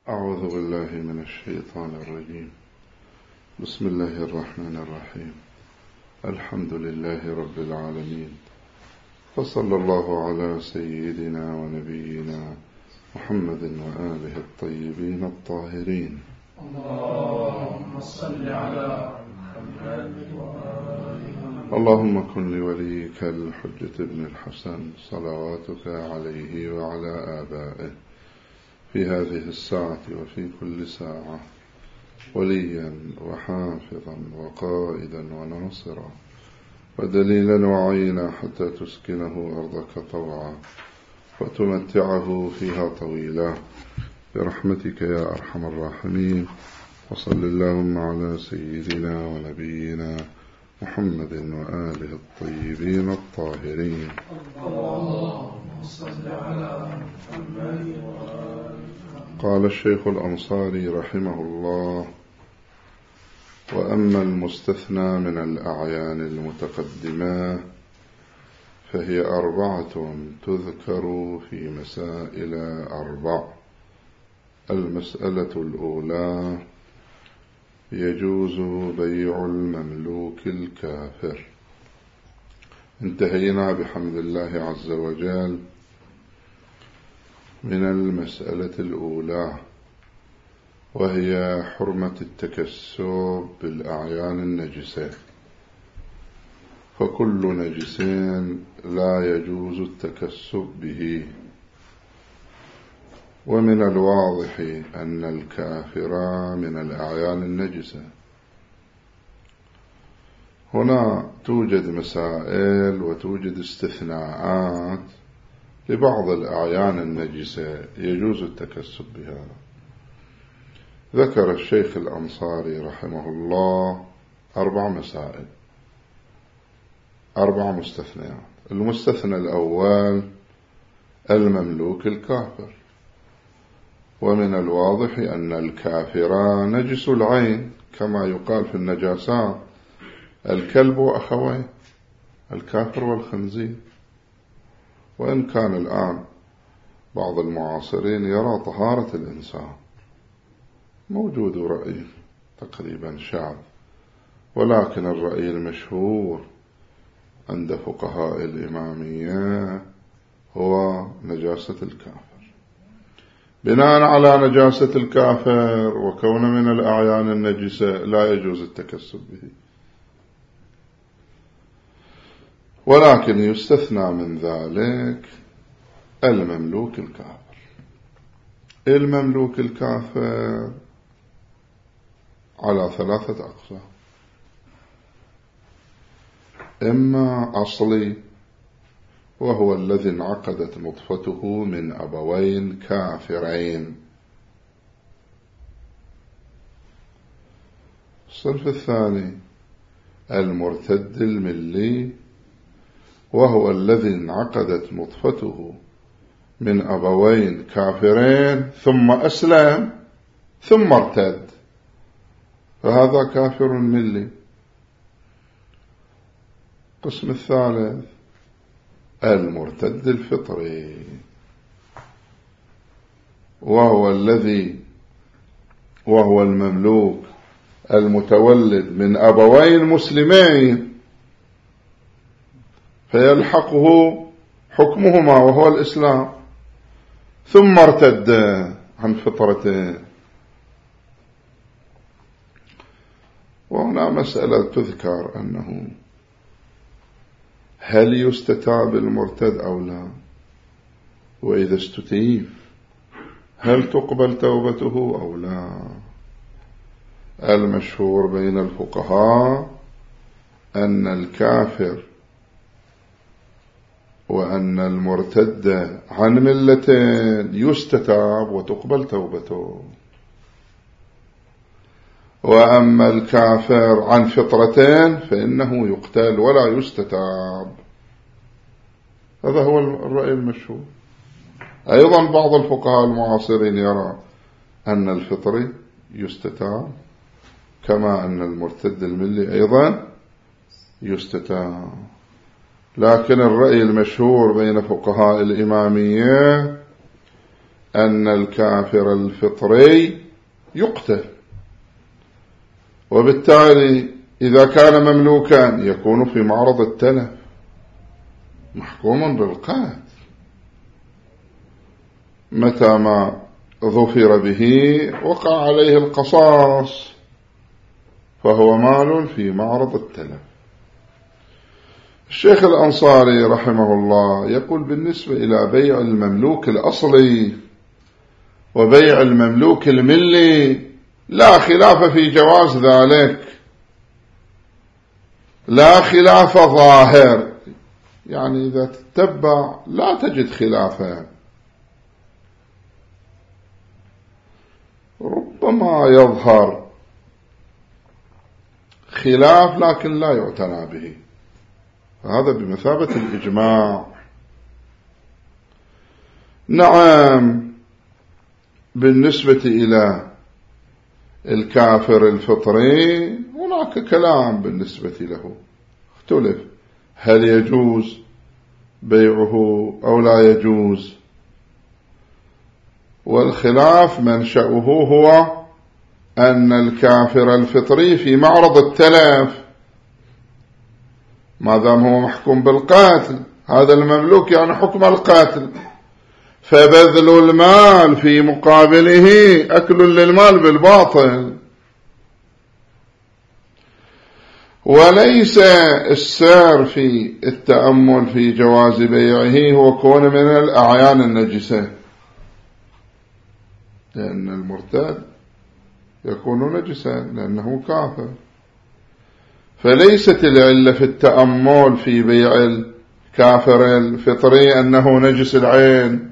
أعوذ بالله من الشيطان الرجيم. بسم الله الرحمن الرحيم. الحمد لله رب العالمين، وصلى الله على سيدنا ونبينا محمد وآله الطيبين الطاهرين. اللهم صل على محمد وآله. اللهم كن لوليك الحجة بن الحسن صلواتك عليه وعلى آبائه في هذه الساعة وفي كل ساعة وليا وحافظا وقائدا وناصرا ودليلا وعينا حتى تسكنه أرضك طوعا وتمتعه فيها طويلا برحمتك يا أرحم الراحمين. وصل اللهم على سيدنا ونبينا محمد وآله الطيبين الطاهرين. اللهم صل على محمد وآله. قال الشيخ الأنصاري رحمه الله: وأما المستثنى من الأعيان المتقدمة فهي 4 تذكر في مسائل 4. المسألة الأولى: يجوز بيع المملوك الكافر. انتهينا بحمد الله عز وجل من المسألة الأولى، وهي حرمة التكسب بالأعيان النجسة. فكل نجس لا يجوز التكسب به. ومن الواضح أن الكافر من الأعيان النجسة. هنا توجد مسائل وتوجد استثناءات لبعض الأعيان النجسة يجوز التكسب بها. ذكر الشيخ الأنصاري رحمه الله 4 مسائل، 4 مستثنيات. المستثنى الأول: المملوك الكافر. ومن الواضح أن الكافر نجس العين، كما يقال في النجاسات: الكلب وأخويه، الكافر والخنزير. وإن كان الآن بعض المعاصرين يرى طهارة الإنسان، موجود رأي تقريبا شاذ، ولكن الرأي المشهور عند فقهاء الإمامية هو نجاسة الكافر. بناء على نجاسة الكافر وكونه من الأعيان النجسة لا يجوز التكسب به، ولكن يستثنى من ذلك المملوك الكافر. المملوك الكافر على 3 أقسام: إما أصلي، وهو الذي انعقدت نطفته من أبوين كافرين. الصنف الثاني المرتد الملي، وهو الذي انعقدت نطفته من أبوين كافرين ثم أسلم ثم ارتد، فهذا كافر ملي. القسم الثالث المرتد الفطري، وهو المملوك المتولد من أبوين مسلمين، فيلحقه حكمهما وهو الإسلام، ثم ارتد عن فطرته. وهنا مسألة تذكر أنه هل يستتاب المرتد أو لا، وإذا استتيب هل تقبل توبته أو لا. المشهور بين الفقهاء أن الكافر وأن المرتد عن ملتين يستتاب وتقبل توبته، وأما الكافر عن فطرتين فإنه يقتل ولا يستتاب. هذا هو الرأي المشهور. أيضا بعض الفقهاء المعاصرين يرى أن الفطري يستتاب، كما أن المرتد الملي أيضا يستتاب. لكن الرأي المشهور بين فقهاء الإمامية أن الكافر الفطري يقتل، وبالتالي إذا كان مملوكا يكون في معرض التلف محكوم بالقتل متى ما ظفر به وقع عليه القصاص، فهو مال في معرض التلف. الشيخ الأنصاري رحمه الله يقول بالنسبة إلى بيع المملوك الأصلي وبيع المملوك الملي لا خلاف في جواز ذلك، لا خلاف ظاهر، يعني إذا تتبع لا تجد خلافا، ربما يظهر خلاف لكن لا يعتنى به، هذا بمثابة الإجماع. نعم، بالنسبة إلى الكافر الفطري هناك كلام بالنسبة له، اختلف هل يجوز بيعه أو لا يجوز، والخلاف منشأه هو أن الكافر الفطري في معرض التلف ما دام هو محكوم بالقتل، هذا المملوك يعني حكم القتل، فبذل المال في مقابله أكل للمال بالباطل، وليس السير في التأمل في جواز بيعه هو كون من الأعيان النجسة، لأن المرتد يكون نجسا لأنه كافر، فليست العلة في التأمل في بيع الكافر الفطري أنه نجس العين،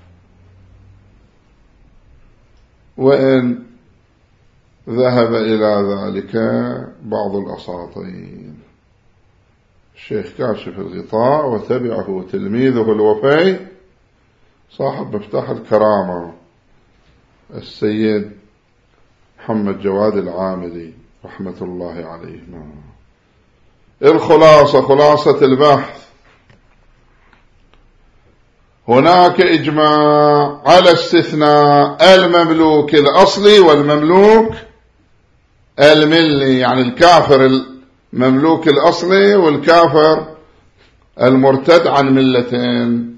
وإن ذهب إلى ذلك بعض الأساطين. الشيخ كاشف الغطاء وتبعه تلميذه الوفي صاحب مفتاح الكرامة السيد محمد جواد العامري رحمة الله عليه. الخلاصة، خلاصة البحث، هناك إجماع على استثناء المملوك الأصلي والمملوك الملي، يعني الكافر المملوك الأصلي والكافر المرتد عن ملتين،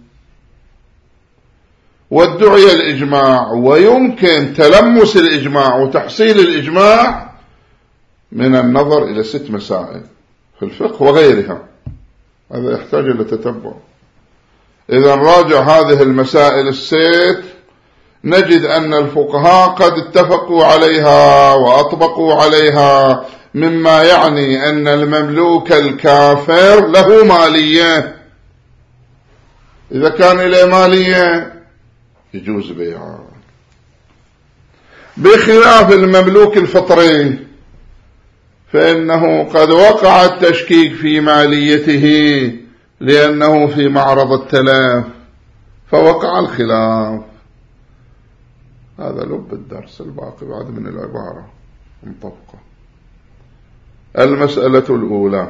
وادعي الإجماع، ويمكن تلمس الإجماع وتحصيل الإجماع من النظر إلى 6 مسائل في الفقه وغيرها، هذا يحتاج إلى تتبع. إذا نراجع هذه المسائل 6 نجد أن الفقهاء قد اتفقوا عليها وأطبقوا عليها، مما يعني أن المملوك الكافر له مالية، إذا كان له مالية يجوز بيعه، بخلاف المملوك الفطري فإنه قد وقع التشكيك في ماليته لأنه في معرض التلف فوقع الخلاف. هذا لب الدرس، الباقي بعد من العبارة مطبقة. المسألة الأولى: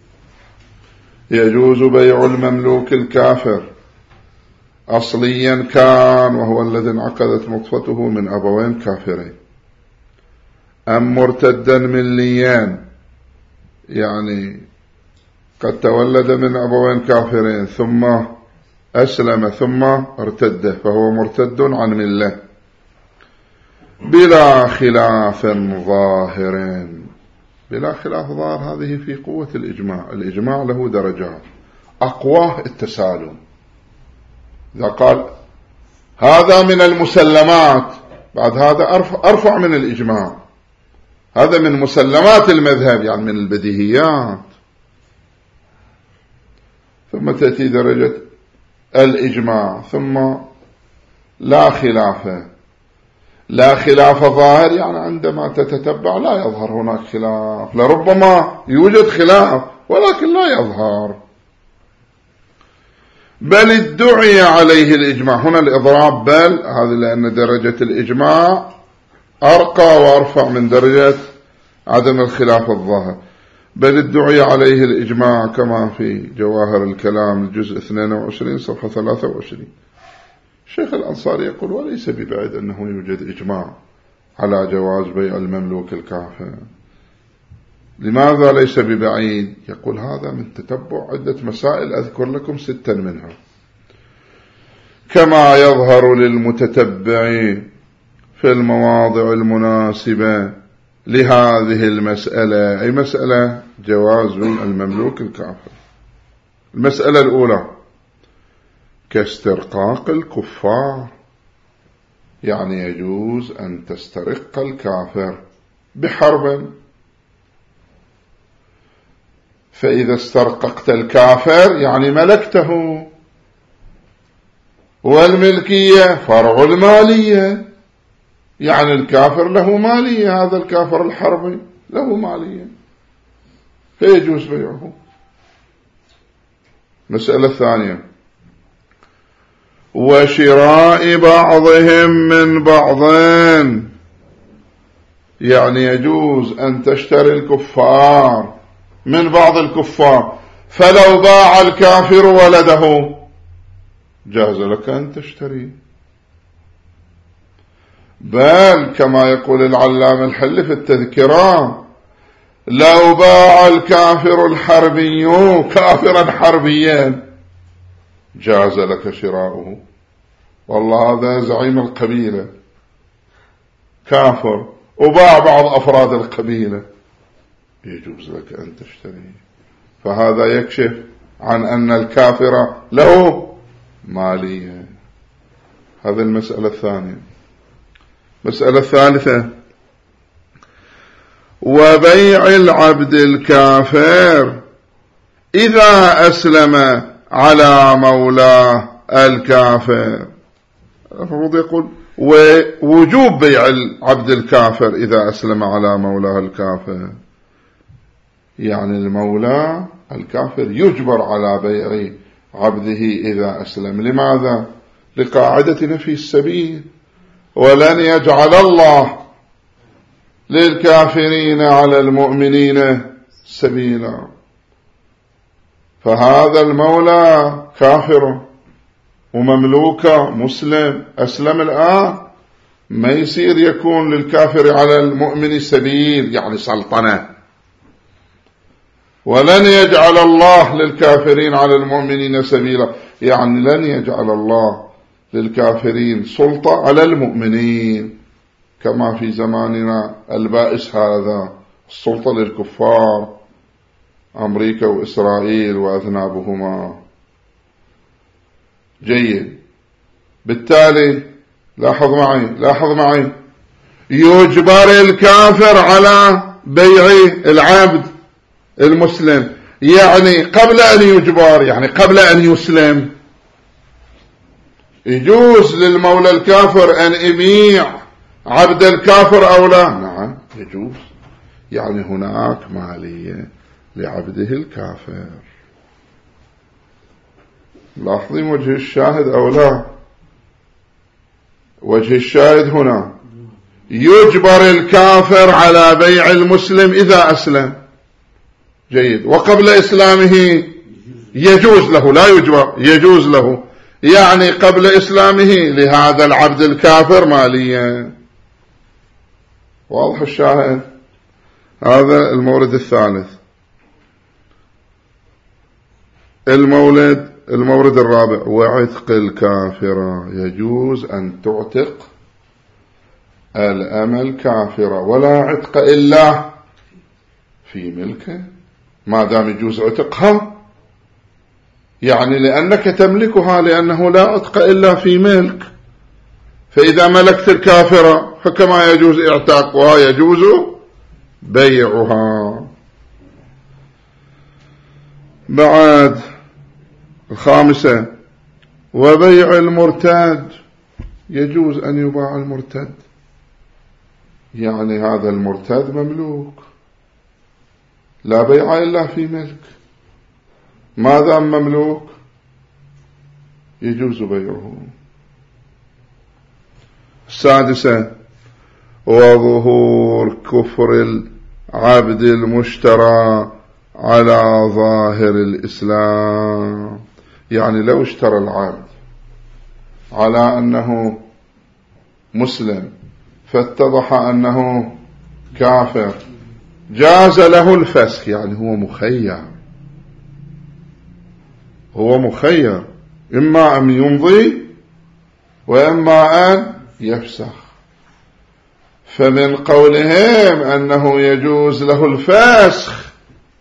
يجوز بيع المملوك الكافر أصليا كان وهو الذي انعقدت نطفته من أبوين كافرين، أم مرتدا مليا يعني قد تولد من أبوين كافرين ثم أسلم ثم ارتد فهو مرتد عن ملة بلا خلاف ظاهر. بلا خلاف ظاهر هذه في قوة الإجماع. الإجماع له درجات، أقواه التسالم، إذا قال هذا من المسلمات بعد هذا أرفع من الإجماع، هذا من مسلمات المذهب يعني من البديهيات، ثم تأتي درجة الإجماع، ثم لا خلاف. لا خلاف ظاهر يعني عندما تتتبع لا يظهر هناك خلاف، لربما يوجد خلاف ولكن لا يظهر، بل ادعي عليه الإجماع. هنا الإضراب بل، هذا لأن درجة الإجماع أرقى وأرفع من درجة عدم الخلاف الظاهر. بل ادعي عليه الإجماع كما في جواهر الكلام الجزء 22 صفحة 23. الشيخ الأنصاري يقول وليس ببعيد أنه يوجد إجماع على جواز بيع المملوك الكافر. لماذا ليس ببعيد؟ يقول هذا من تتبع عدة مسائل أذكر لكم 6 منها. كما يظهر للمتتبع في المواضع المناسبة لهذه المسألة، أي مسألة جواز بيع المملوك الكافر. المسألة الأولى كاسترقاق الكفار، يعني يجوز أن تسترق الكافر بحرب، فإذا استرققت الكافر يعني ملكته، والملكية فرع المالية، يعني الكافر له مالية، هذا الكافر الحربي له مالية فيجوز بيعه. مسألة ثانية وشراء بعضهم من بعضين، يعني يجوز أن تشتري الكفار من بعض الكفار، فلو باع الكافر ولده جاز لك أن تشتري. بل كما يقول العلامة الحل في التذكرة لو باع الكافر الحربي كافرا حربيا جاز لك شراؤه. والله هذا زعيم القبيلة كافر وباع بعض أفراد القبيلة يجوز لك أن تشتري. فهذا يكشف عن أن الكافر له مالية. هذه المسألة الثانية. مسألة الثالثة وبيع العبد الكافر إذا أسلم على مولاه الكافر. المفروض يقول ووجوب بيع العبد الكافر إذا أسلم على مولاه الكافر، يعني المولى الكافر يجبر على بيع عبده إذا أسلم. لماذا؟ لقاعدة نفي السبيل، ولن يجعل الله للكافرين على المؤمنين سبيلا. فهذا المولى كافر ومملوكه مسلم أسلم الآن، ما يصير يكون للكافر على المؤمن سبيل يعني سلطنة. ولن يجعل الله للكافرين على المؤمنين سبيلا، يعني لن يجعل الله للكافرين سلطة على المؤمنين كما في زماننا البائس هذا، السلطة للكفار أمريكا وإسرائيل وأذنابهما. جيد. بالتالي لاحظ معي يجبر الكافر على بيع العبد المسلم، يعني قبل أن يجبر، يعني قبل أن يسلم يجوز للمولى الكافر أن يبيع عبد الكافر أو لا؟ نعم يجوز، يعني هناك مالية لعبده الكافر. لاحظين وجه الشاهد أو لا؟ وجه الشاهد هنا يجبر الكافر على بيع المسلم إذا أسلم. جيد. وقبل إسلامه يجوز له، لا يجبر، يجوز له، يعني قبل إسلامه لهذا العبد الكافر ماليا. واضح الشاهد؟ هذا المورد الثالث. المورد الرابع وعتق الكافرة، يجوز أن تعتق الأمة الكافرة، ولا عتق إلا في ملكه، ما دام يجوز عتقها، يعني لأنك تملكها، لأنه لا عتق إلا في ملك. فإذا ملكت الكافرة فكما يجوز اعتاقها يجوز بيعها. بعد الخامسة وبيع المرتد، يجوز أن يباع المرتد، يعني هذا المرتد مملوك لا بيع إلا في ملك، ما دام مملوك يجوز بيعه. السادسة وظهور كفر العبد المشترى على ظاهر الإسلام، يعني لو اشترى العبد على أنه مسلم فاتضح أنه كافر، جاز له الفسخ، يعني هو مخير إما أن يمضي وإما أن يفسخ. فمن قولهم أنه يجوز له الفسخ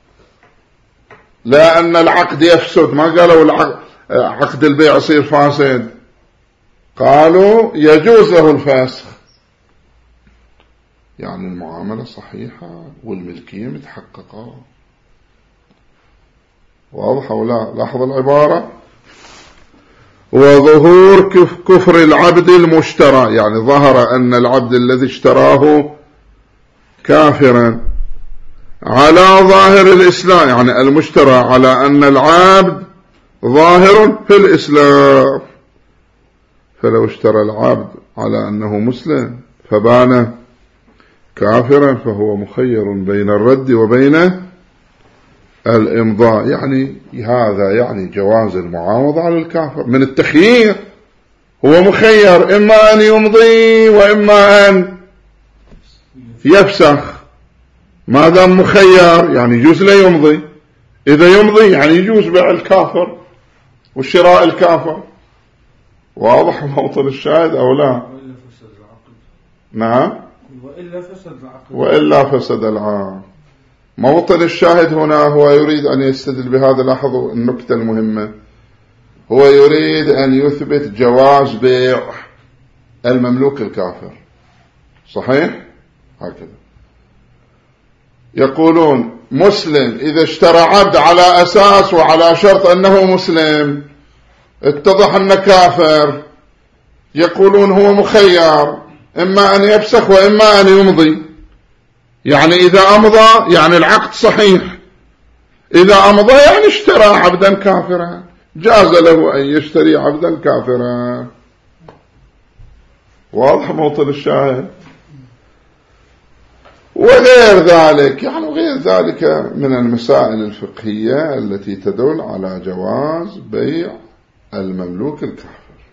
لا أن العقد يفسد، ما قالوا عقد البيع يصير فاسد، قالوا يجوز له الفسخ، يعني المعاملة صحيحة والملكية متحققة. واضح ولا؟ لاحظ العبارة: وظهور كفر العبد المشترى، يعني ظهر أن العبد الذي اشتراه كافرا على ظاهر الإسلام، يعني المشترى على أن العبد ظاهر في الإسلام، فلو اشترى العبد على أنه مسلم فبان كافرا فهو مخير بين الرد وبين الإمضاء. يعني هذا يعني جواز المعاوضة على الكافر من التخيير، هو مخير إما أن يمضي وإما أن يفسخ، ما دام مخير يعني يجوز لا يمضي، إذا يمضي يعني يجوز بيع الكافر والشراء الكافر. واضح موطن الشاهد أو لا؟ نعم، وإلا فسد العقد. موطن الشاهد هنا هو يريد أن يستدل بهذا. لاحظوا النكتة المهمة، هو يريد أن يثبت جواز بيع المملوك الكافر، صحيح؟ هكذا يقولون مسلم إذا اشترى عبد على أساس وعلى شرط أنه مسلم اتضح أنه كافر، يقولون هو مخير إما أن يفسخ وإما أن يمضي، يعني إذا أمضى يعني العقد صحيح، إذا أمضى يعني اشترى عبدا كافرا، جاز له أن يشتري عبدا كافرا. واضح موطن الشاهد؟ وغير ذلك، يعني غير ذلك من المسائل الفقهية التي تدل على جواز بيع المملوك الكافر.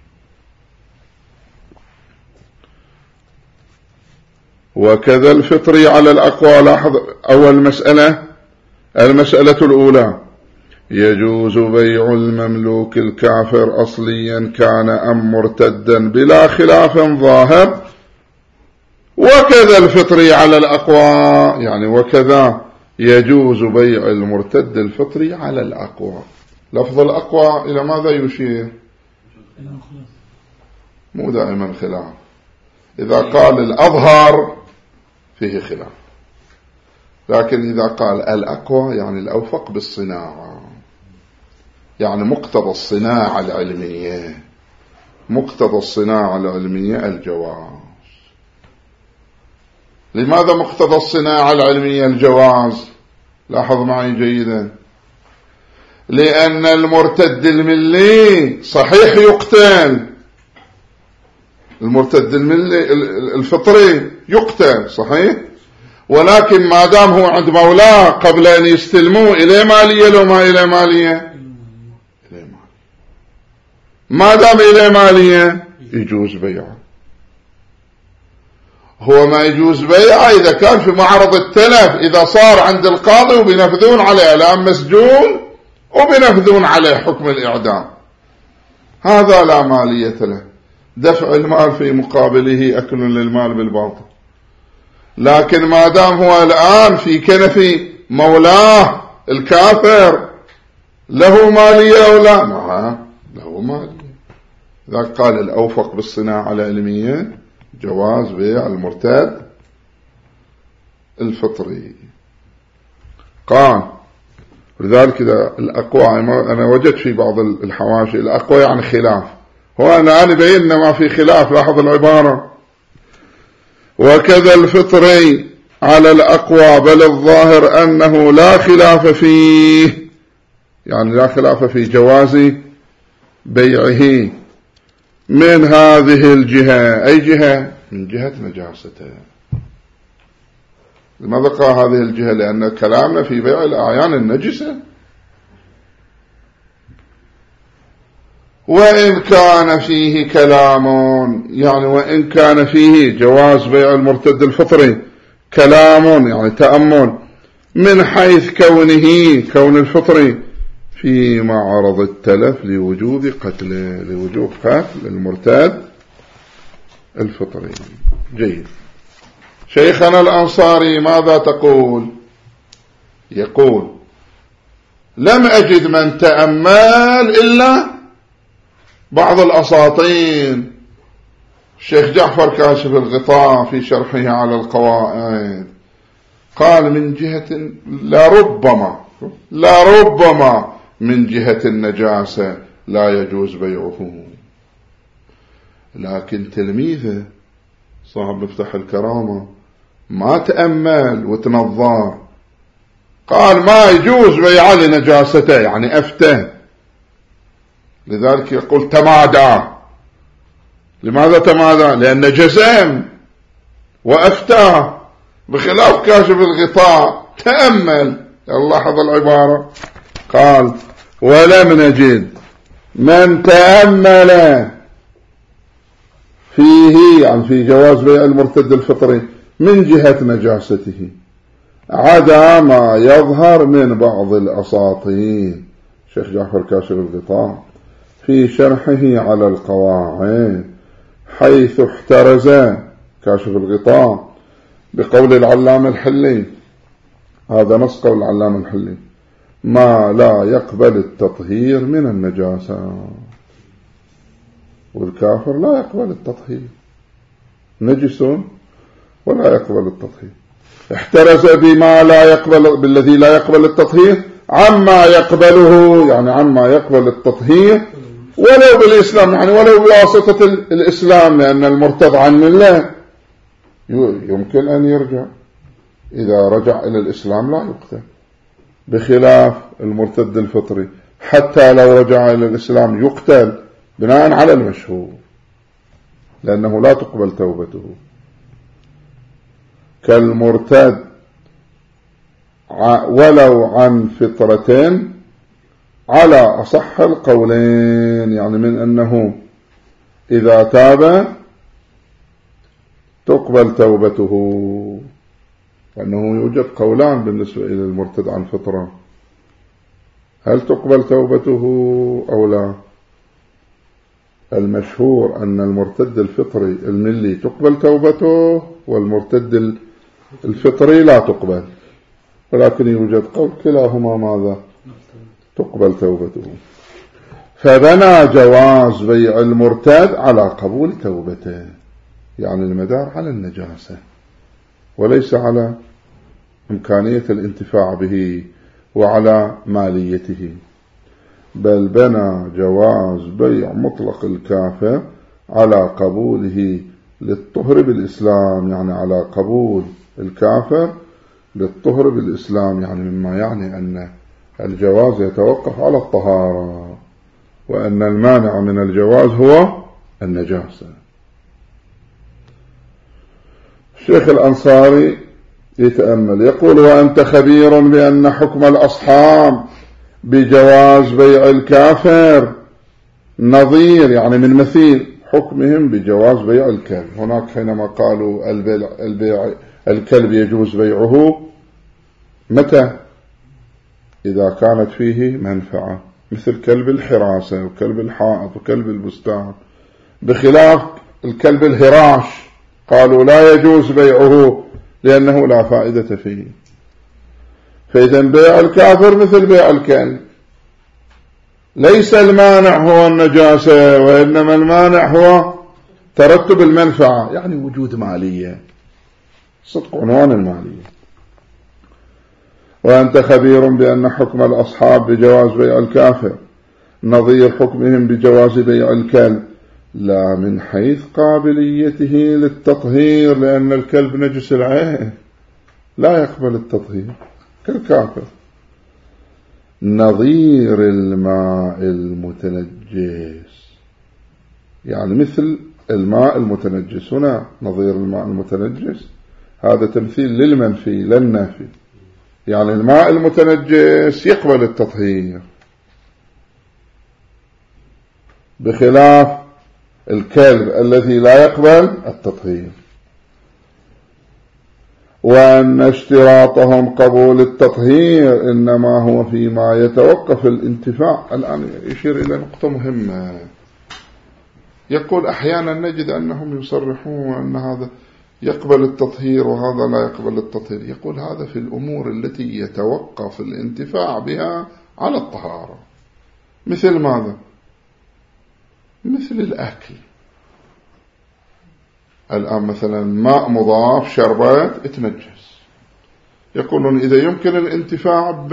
وكذا الفطري على الأقوى. لاحظ أول مسألة، المسألة الأولى: يجوز بيع المملوك الكافر أصليا كان أم مرتدا بلا خلاف ظاهر. وكذا الفطري على الأقوى، يعني وكذا يجوز بيع المرتد الفطري على الأقوى. لفظ الأقوى إلى ماذا يشير؟ مو دائما خلاف، إذا قال الأظهر فيه خلاف، لكن إذا قال الأقوى يعني الأوفق بالصناعة، يعني مقتضى الصناعة العلمية، مقتضى الصناعة العلمية الجواز. لماذا مقتضى الصناعة العلمية الجواز؟ لاحظ معي جيدا، لأن المرتد الملي صحيح يقتل، المرتد الملي الفطري يقتل صحيح، ولكن ما دام هو عند مولاه قبل أن يستلموه إليه مالية لو ما إليه مالية، ما دام إليه مالية يجوز بيعه. هو ما يجوز بيعه إذا كان في معرض التلف، إذا صار عند القاضي وبينفذون عليه الآن مسجون وبينفذون عليه حكم الإعدام، هذا لا مالية له، دفع المال في مقابله أكل للمال بالباطل. لكن ما دام هو الآن في كنف مولاه الكافر له مالية أو لا؟ نعم له مالية. إذا قال الأوفق بالصناعة العلمية جواز بيع المرتد الفطري. قال لذلك إذا الأقوى، أنا وجدت في بعض الحواشي الأقوى يعني خلاف، هو أنا بينا ما في خلاف. لاحظ العبارة: وكذا الفطري على الأقوى بل الظاهر أنه لا خلاف فيه، يعني لا خلاف في جواز بيعه من هذه الجهة. أي جهة؟ من جهة نجاسته. لماذا قال هذه الجهة؟ لأن كلامنا في بيع الأعيان النجسة. وإن كان فيه كلام، يعني وإن كان فيه جواز بيع المرتد الفطري كلام، يعني تأمل، من حيث كون الفطري في معرض التلف لوجوب قتله، لوجوب قتل المرتد الفطري. جيد. شيخنا الأنصاري ماذا تقول؟ يقول: لم أجد من تأمل إلا بعض الأساطين. الشيخ جعفر كاشف الغطاء في شرحه على القواعد قال: من جهة لربما من جهة النجاسة لا يجوز بيعه. لكن تلميذه صاحب مفتاح الكرامة ما تأمل وتنظر، قال ما يجوز بيع لنجاسته، يعني أفتى. لذلك يقول تمادى. لماذا تمادى؟ لأن جزم وأفتى، بخلاف كاشف الغطاء تأمل. لاحظ العبارة، قال: ولم نجد من تأمل فيه، يعني في جواز بيع المرتد الفطري من جهة نجاسته، عدا ما يظهر من بعض الأساطين. شيخ جعفر كاشف الغطاء في شرحه على القواعد حيث احترز كاشف الغطاء بقول العلامة الحلي، هذا نص قول العلامة الحلي: ما لا يقبل التطهير من النجاسة. والكافر لا يقبل التطهير، نجس ولا يقبل التطهير. احترز بما لا يقبل، بالذي لا يقبل التطهير عما يقبله، يعني عما يقبل التطهير ولو بالإسلام، يعني ولو بواسطة الإسلام، لأن المرتد عن الله يمكن أن يرجع، إذا رجع إلى الإسلام لا يقتل، بخلاف المرتد الفطري حتى لو رجع إلى الإسلام يقتل بناء على المشهور، لأنه لا تقبل توبته. كالمرتد ولو عن فطرتين على أصح القولين، يعني من أنه إذا تاب تقبل توبته، لأنه يوجد قولان بالنسبة إلى المرتد عن فطرة: هل تقبل توبته أو لا؟ المشهور أن المرتد الفطري الملي تقبل توبته، والمرتد الفطري لا تقبل، ولكن يوجد قول كلاهما ماذا؟ تقبل توبته. فبنى جواز بيع المرتد على قبول توبته، يعني المدار على النجاسة وليس على إمكانية الانتفاع به وعلى ماليته، بل بنى جواز بيع مطلق الكافر على قبوله للطهر بالإسلام، يعني على قبول الكافر للطهر بالإسلام، يعني مما يعني أن الجواز يتوقف على الطهارة، وأن المانع من الجواز هو النجاسة. الشيخ الأنصاري يتأمل، يقول: وأنت خبير بأن حكم الأصحاب بجواز بيع الكافر نظير، يعني من مثيل حكمهم بجواز بيع الكلب. هناك حينما قالوا الكلب يجوز بيعه متى؟ إذا كانت فيه منفعة، مثل كلب الحراسة وكلب الحائط وكلب البستان، بخلاف الكلب الهراش قالوا لا يجوز بيعه لأنه لا فائدة فيه. فإذا بيع الكافر مثل بيع الكلب، ليس المانع هو النجاسة، وإنما المانع هو ترتب المنفعة، يعني وجود مالية، صدق عنوان المالية. وأنت خبير بأن حكم الأصحاب بجواز بيع الكافر نظير حكمهم بجواز بيع الكلب، لا من حيث قابليته للتطهير، لأن الكلب نجس العين لا يقبل التطهير كالكافر. نظير الماء المتنجس، يعني مثل الماء المتنجس. هنا نظير الماء المتنجس هذا تمثيل للمنفي لا النافي، يعني الماء المتنجس يقبل التطهير، بخلاف الكلب الذي لا يقبل التطهير. وأن اشتراطهم قبول التطهير إنما هو فيما يتوقف الانتفاع. الآن يشير إلى نقطة مهمة، يقول أحيانا نجد أنهم يصرحون أن هذا يقبل التطهير وهذا لا يقبل التطهير. يقول هذا في الأمور التي يتوقف الانتفاع بها على الطهارة. مثل ماذا؟ مثل الأكل. الآن مثلا ماء مضاف شربات اتنجس، يقولون إذا يمكن الانتفاع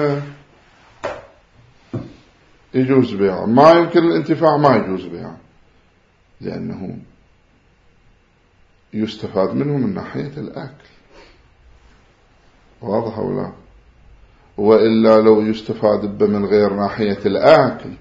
يجوز بيعه، ما يمكن الانتفاع ما يجوز بيعه، لأنه يستفاد منه من ناحية الأكل. واضح أو لا؟ وإلا لو يستفاد من غير ناحية الأكل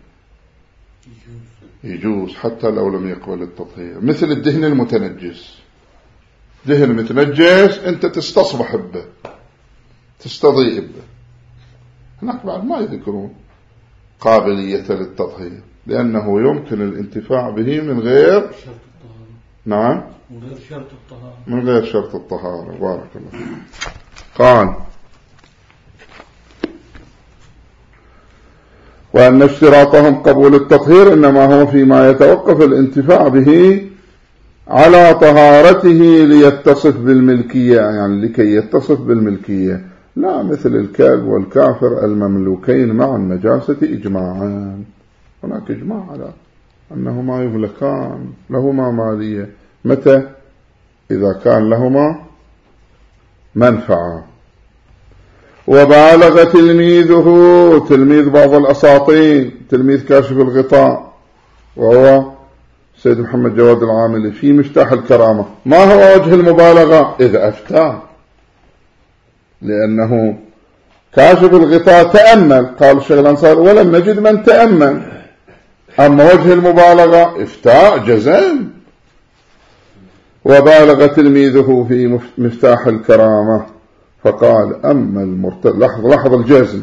يجوز حتى لو لم يقبل التطهير. مثل الدهن المتنجس، دهن متنجس أنت تستصبح به، تستضيء به، هناك بعد ما يذكرون قابلية للتطهير، لأنه يمكن الانتفاع به من غير شرط الطهارة. نعم، من غير شرط الطهارة، من غير شرط الطهارة. بارك الله فيك. قال وأن اشتراطهم قبول التطهير إنما هو فيما يتوقف الانتفاع به على طهارته ليتصف بالملكية، يعني لكي يتصف بالملكية، لا مثل الكلب والكافر المملوكين مع النجاسة إجماعا. هناك إجماع على أنهما يملكان، لهما مالية، متى؟ إذا كان لهما منفعة. وبالغ تلميذه، تلميذ بعض الأساطين، تلميذ كاشف الغطاء وهو سيد محمد جواد العاملي في مفتاح الكرامة، ما هو وجه المبالغة؟ إذا أفتى، لأنه كاشف الغطاء تأمل، قال الشيخ الأنصاري ولم نجد من تأمل. أما وجه المبالغة إفتاء جزم. وبالغ تلميذه في مفتاح الكرامة فقال أما المرتد، لحظ الجزم،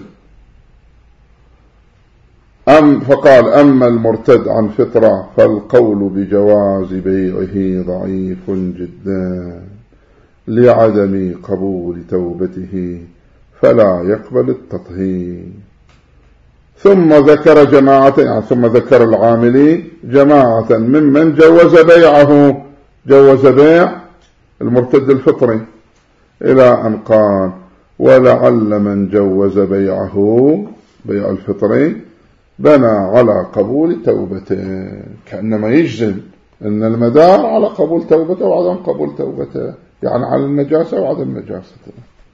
فقال أما المرتد عن فطرة فالقول بجواز بيعه ضعيف جدا لعدم قبول توبته فلا يقبل التطهير. ثم ذكر جماعة، يعني ثم ذكر العاملي جماعة ممن جوز بيعه، جوز بيع المرتد الفطري، إلى أن قال ولعل من جوز بيعه، بيع الفطري، بنى على قبول توبته، كأنما يجزم أن المدار على قبول توبته وعدم قبول توبته، يعني على النجاسة وعدم نجاسته.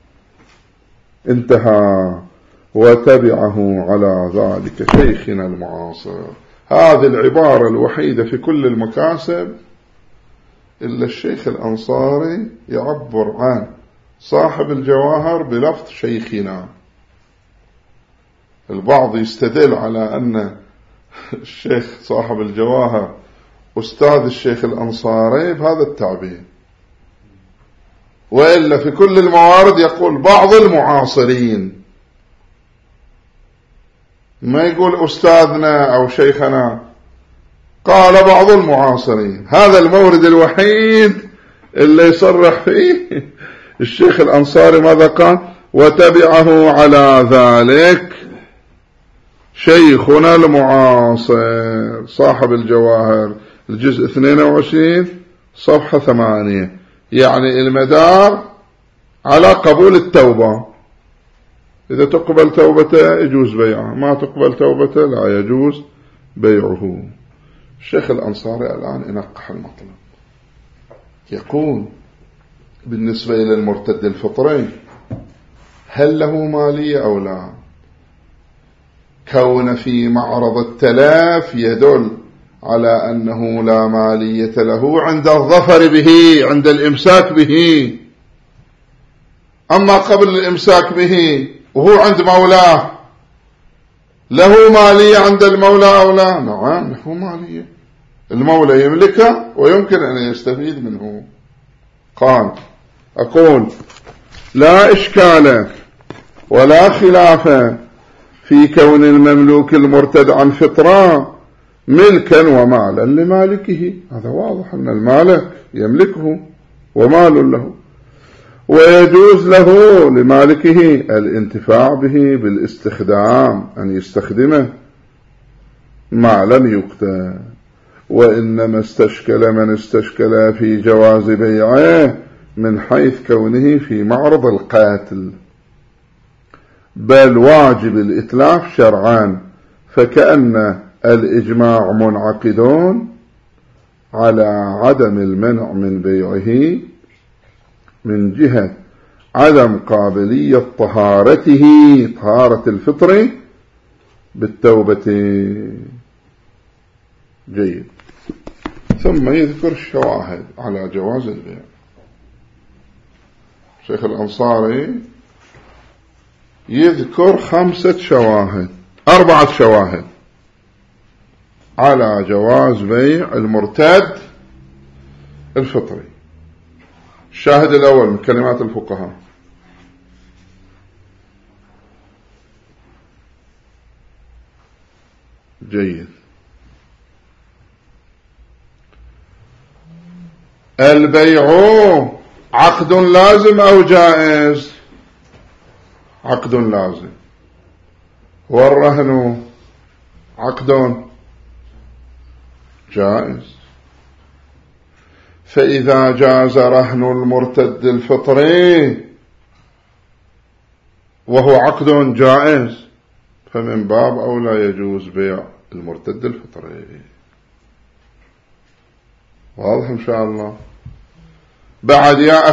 انتهى. وتبعه على ذلك شيخنا المعاصر. هذه العبارة الوحيدة في كل المكاسب إلا الشيخ الأنصاري يعبر عن صاحب الجواهر بلفظ شيخنا. البعض يستدل على أن الشيخ صاحب الجواهر أستاذ الشيخ الأنصاري بهذا التعبير، وإلا في كل الموارد يقول بعض المعاصرين، ما يقول أستاذنا أو شيخنا، قال بعض المعاصرين. هذا المورد الوحيد اللي يصرح فيه الشيخ الأنصاري ماذا قال؟ وتبعه على ذلك شيخنا المعاصر صاحب الجواهر، الجزء 22 صفحة 8، يعني المدار على قبول التوبة. إذا تقبل توبته يجوز بيعه، ما تقبل توبته لا يجوز بيعه. الشيخ الأنصاري الآن ينقح المطلب، يقول بالنسبة إلى المرتد الفطري هل له مالية أو لا؟ كون في معرض التلاف يدل على أنه لا مالية له عند الظفر به، عند الإمساك به. أما قبل الإمساك به وهو عند مولاه له مالية عند المولى أو لا؟ نعم له مالية، المولى يملكه ويمكن أن يستفيد منه. قال أقول لا إشكال ولا خلاف في كون المملوك المرتد عن فطرة ملكا ومالا لمالكه، هذا واضح أن المالك يملكه ومال له، ويجوز له لمالكه الانتفاع به بالاستخدام، أن يستخدمه ما لم يقتل. وإنما استشكل من استشكل في جواز بيعه من حيث كونه في معرض القاتل، بل واجب الإتلاف شرعا، فكأن الإجماع منعقدون على عدم المنع من بيعه من جهة عدم قابلية طهارته، طهارة الفطر بالتوبة. جيد. ثم يذكر الشواهد على جواز البيع. شيخ الأنصاري يذكر 5 شواهد، 4 شواهد على جواز بيع المرتد الفطري. الشاهد الأول من كلمات الفقهاء: جيد. البيع عقد لازم أو جائز؟ عقد لازم. والرهن عقد جائز. فإذا جاز رهن المرتد الفطري وهو عقد جائز، فمن باب أولى يجوز بيع المرتد الفطري. واضح إن شاء الله. بعد يا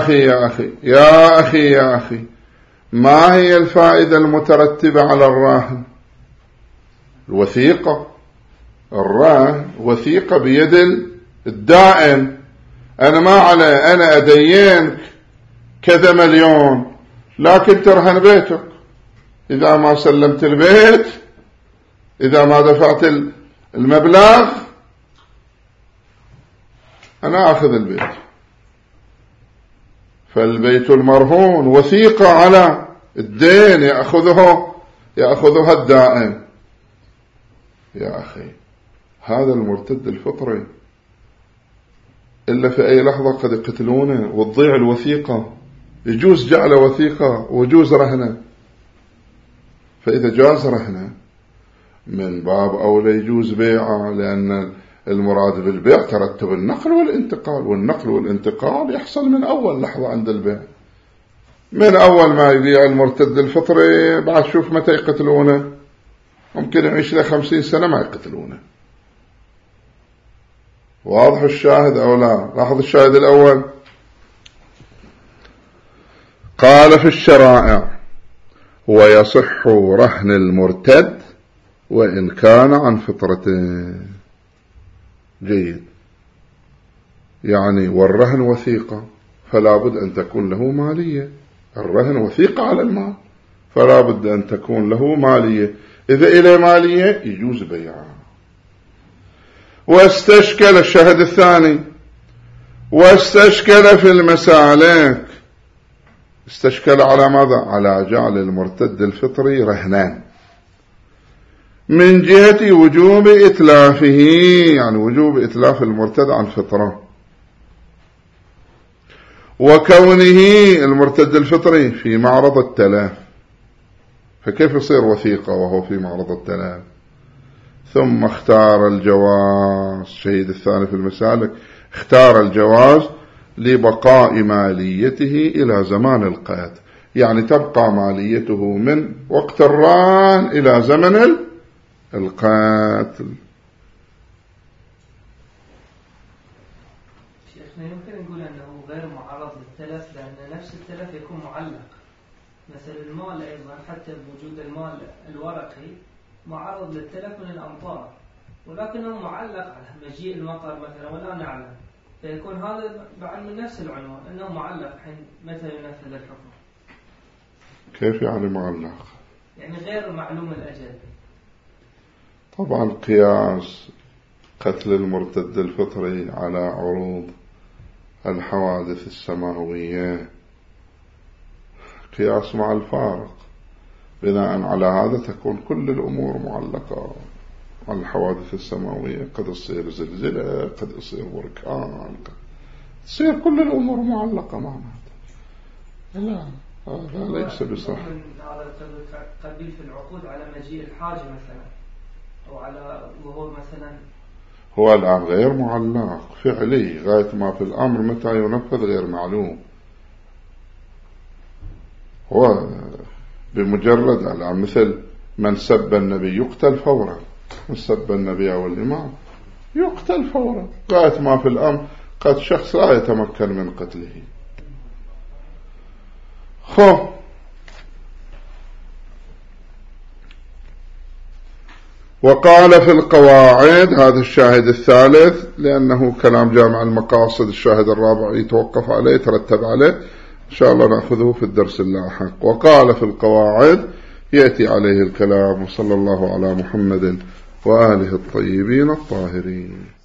أخي ما هي الفائدة المترتبة على الراهن؟ الوثيقة. الراهن وثيقة بيد الدائن. أنا ما علي، أنا أدينك كذا مليون، لكن ترهن بيتك. إذا ما سلمت البيت، إذا ما دفعت المبلغ، أنا أخذ البيت. فالبيت المرهون وثيقة على الدين يأخذها الدائن. يا أخي، هذا المرتد الفطري إلا في أي لحظة قد يقتلونه وتضيع الوثيقة. يجوز جعل وثيقة ويجوز رهنه. فإذا جاز رهنه من باب أولى يجوز بيعه، لأن المراد بالبيع ترتب النقل والانتقال، والنقل والانتقال يحصل من أول لحظة عند البيع. من أول ما يبيع المرتد الفطري بعد شوف متى يقتلونه، ممكن يعيش له 50 سنة ما يقتلونه. واضح الشاهد أو لا؟ لاحظ الشاهد الأول. قال في الشرائع: ويصح رهن المرتد وإن كان عن فطرته. جيد. يعني والرهن وثيقة، فلا بد أن تكون له مالية. الرهن وثيقة على المال، فلا بد أن تكون له مالية. إذا إلى مالية يجوز بيعها. واستشكل الشاهد الثاني: واستشكل في المسالك. استشكل على ماذا؟ على جعل المرتد الفطري رهنان، من جهة وجوب إتلافه، يعني وجوب إتلاف المرتد عن فطرة، وكونه المرتد الفطري في معرض التلاف، فكيف يصير وثيقة وهو في معرض التلاف؟ ثم اختار الجواز. الشهيد الثاني في المسالك اختار الجواز لبقاء ماليته إلى زمان القتل، يعني تبقى ماليته من وقت الرهن إلى زمن القتل. شيخنا يمكن نقول أنه غير معرض للتلف، لأن نفس التلف يكون معلق. مثل المال أيضا، حتى بوجود المال الورقي معرض للتلف من الأمطار، ولكنه معلق على مجيء المطر مثلا ولا نعلم، فيكون هذا بعد من نفس العنوان أنه معلق حين متى ينفذ الحكم. كيف يعني معلق؟ يعني غير معلوم الأجل. طبعا قياس قتل المرتد الفطري على عروض الحوادث السماوية قياس مع الفارق، بناء على هذا تكون كل الأمور معلقة. الحوادث السماوية، قد يصير زلزلة، قد يصير بركان، تصير كل الأمور معلقة معناتها. لا، هذا ليس بصح. هذا قبيل في العقود على مجيء الحاجة مثلا، أو على ظهور مثلا. هو الآن غير معلق فعلي، غاية ما في الأمر متى ينفذ غير معلوم. هو بمجرد الآن مثل من سب النبي يقتل فورا، من سب النبي أو الإمام يقتل فورا، غاية ما في الأمر قد شخص لا يتمكن من قتله. وقال في القواعد، هذا الشاهد الثالث لأنه كلام جامع المقاصد، الشاهد الرابع يتوقف عليه ترتب عليه إن شاء الله نأخذه في الدرس اللاحق. وقال في القواعد يأتي عليه الكلام. وصلى الله على محمد وآله الطيبين الطاهرين.